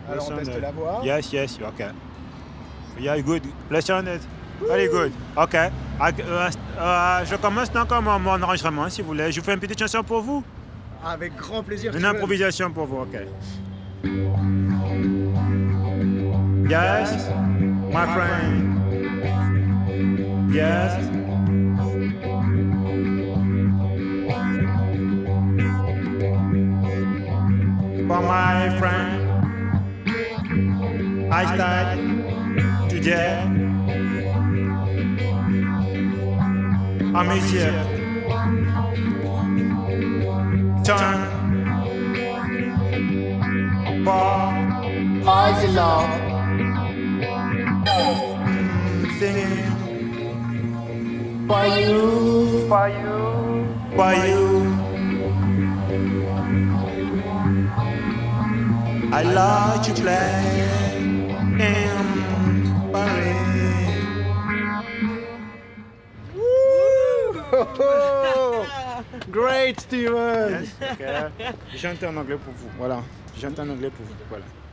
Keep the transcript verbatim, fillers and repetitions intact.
Alors on Listen teste it. la voix. Yes, yes, okay. Yeah, good. Listen it. Very good. Ok. Ah, euh, euh, je commence donc mon, mon enregistrement, si vous voulez. Je vous fais une petite chanson pour vous. Avec grand plaisir. Une Steven. improvisation pour vous, ok. Yes, my friend. Yes. For my friend, I start today. I'm here. Turn. For Arsenal. singing. For you. For you. For you. I love to play in Paris. Oh, oh. Great, Steven. Yes, okay. J'entends en anglais pour vous. Voilà. J'entends en anglais pour vous. Voilà.